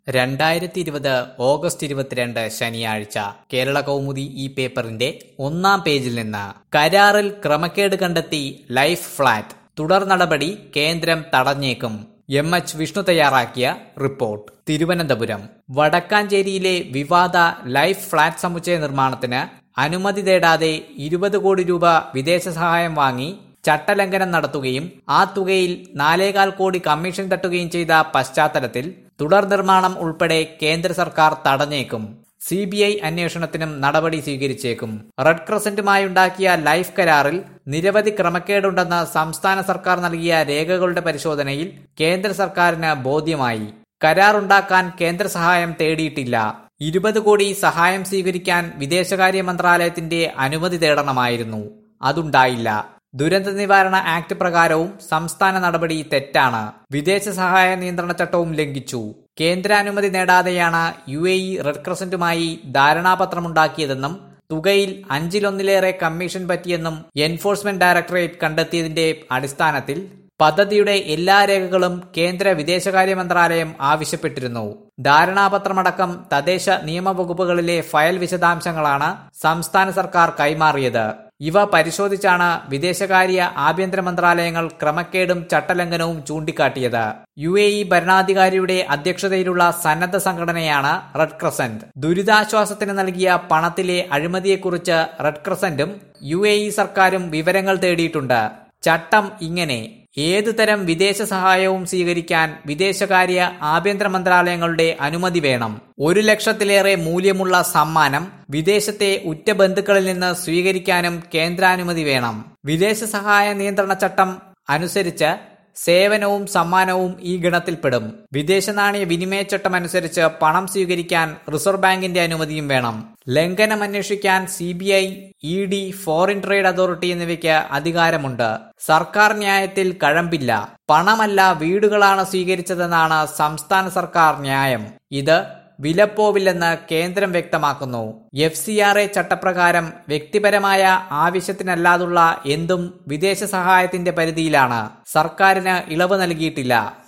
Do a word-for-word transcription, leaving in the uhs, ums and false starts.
രണ്ടായിരത്തി ഇരുപത് ഓഗസ്റ്റ് ഇരുപത്തിരണ്ട് ശനിയാഴ്ച കേരള കൗമുദി ഈ പേപ്പറിന്റെ ഒന്നാം പേജിൽ നിന്ന് കരാറിൽ ക്രമക്കേട് കണ്ടെത്തി ലൈഫ് ഫ്ളാറ്റ് തുടർ നടപടി കേന്ദ്രം തടഞ്ഞേക്കും. എം എച്ച് വിഷ്ണു തയ്യാറാക്കിയ റിപ്പോർട്ട്. തിരുവനന്തപുരം വടക്കാഞ്ചേരിയിലെ വിവാദ ലൈഫ് ഫ്ളാറ്റ് സമുച്ചയ നിർമ്മാണത്തിന് അനുമതി തേടാതെ ഇരുപത് കോടി രൂപ വിദേശ സഹായം വാങ്ങി ചട്ടലംഘനം നടത്തുകയും ആ തുകയിൽ നാലേകാൽ കോടി കമ്മീഷൻ തട്ടുകയും ചെയ്ത പശ്ചാത്തലത്തിൽ തുടർ നിർമ്മാണം ഉൾപ്പെടെ കേന്ദ്ര സർക്കാർ തടഞ്ഞേക്കും. സി ബി ഐ അന്വേഷണത്തിനും നടപടി സ്വീകരിച്ചേക്കും. റെഡ് ക്രസന്റുമായുണ്ടാക്കിയ ലൈഫ് കരാറിൽ നിരവധി ക്രമക്കേടുണ്ടെന്ന് സംസ്ഥാന സർക്കാർ നൽകിയ രേഖകളുടെ പരിശോധനയിൽ കേന്ദ്ര സർക്കാരിന് ബോധ്യമായി. കരാറുണ്ടാക്കാൻ കേന്ദ്ര സഹായം തേടിയിട്ടില്ല. ഇരുപത് കോടി സഹായം സ്വീകരിക്കാൻ വിദേശകാര്യ മന്ത്രാലയത്തിന്റെ അനുമതി തേടണമായിരുന്നു. അതുണ്ടായില്ല. ദുരന്ത നിവാരണ ആക്ട് പ്രകാരവും സംസ്ഥാന നടപടി തെറ്റാണ്. വിദേശ സഹായ നിയന്ത്രണ ചട്ടവും ലംഘിച്ചു. കേന്ദ്രാനുമതി നേടാതെയാണ് യു എ ഇ റെഡ് ക്രസന്റുമായി ധാരണാപത്രമുണ്ടാക്കിയതെന്നും തുകയിൽ അഞ്ചിലൊന്നിലേറെ കമ്മീഷൻ പറ്റിയെന്നും എൻഫോഴ്സ്മെന്റ് ഡയറക്ടറേറ്റ് കണ്ടെത്തിയതിന്റെ അടിസ്ഥാനത്തിൽ പദ്ധതിയുടെ എല്ലാ രേഖകളും കേന്ദ്ര വിദേശകാര്യ മന്ത്രാലയം ആവശ്യപ്പെട്ടിരുന്നു. ധാരണാപത്രമടക്കം തദ്ദേശ നിയമവകുപ്പുകളിലെ ഫയൽ വിശദാംശങ്ങളാണ് സംസ്ഥാന സർക്കാർ കൈമാറിയത്. ഇവ പരിശോധിച്ചാണ് വിദേശകാര്യ ആഭ്യന്തര മന്ത്രാലയങ്ങൾ ക്രമക്കേടും ചട്ടലംഘനവും ചൂണ്ടിക്കാട്ടിയത്. യു എ ഇ ഭരണാധികാരിയുടെ അധ്യക്ഷതയിലുള്ള സന്നദ്ധ സംഘടനയാണ് റെഡ് ക്രസന്റ്. ദുരിതാശ്വാസത്തിന് നൽകിയ പണത്തിലെ അഴിമതിയെക്കുറിച്ച് റെഡ് ക്രസന്റും യു എ ഇ സർക്കാരും വിവരങ്ങൾ തേടിയിട്ടുണ്ട്. ചട്ടം ഇങ്ങനെ: ഏതു തരം വിദേശ സഹായവും സ്വീകരിക്കാൻ വിദേശകാര്യ ആഭ്യന്തര മന്ത്രാലയങ്ങളുടെ അനുമതി വേണം. ഒരു ലക്ഷത്തിലേറെ മൂല്യമുള്ള സമ്മാനം വിദേശത്തെ ഉറ്റ ബന്ധുക്കളിൽ നിന്ന് സ്വീകരിക്കാനും കേന്ദ്രാനുമതി വേണം. വിദേശ സഹായ നിയന്ത്രണ ചട്ടം അനുസരിച്ച് സേവനവും സമ്മാനവും ഈ ഗണത്തിൽപ്പെടും. വിദേശ നാണയ വിനിമയ ചട്ടം അനുസരിച്ച് പണം സ്വീകരിക്കാൻ റിസർവ് ബാങ്കിന്റെ അനുമതിയും വേണം. ലംഘനം അന്വേഷിക്കാൻ C B I, E D, foreign trade authority എന്നിവയ്ക്ക് അധികാരമുണ്ട്. സർക്കാർ ന്യായത്തിൽ കഴമ്പില്ല. പണമല്ല വീടുകളാണ് സ്വീകരിച്ചതെന്നാണ് സംസ്ഥാന സർക്കാർ ന്യായം. ഇത് വിലപ്പോവില്ലെന്ന് കേന്ദ്രം വ്യക്തമാക്കുന്നു. എഫ് സി ആർ എ ചട്ടപ്രകാരം വ്യക്തിപരമായ ആവശ്യത്തിനല്ലാതുള്ള എന്തും വിദേശ സഹായത്തിന്റെ പരിധിയിലാണ്. സർക്കാരിന് ഇളവ് നൽകിയിട്ടില്ല.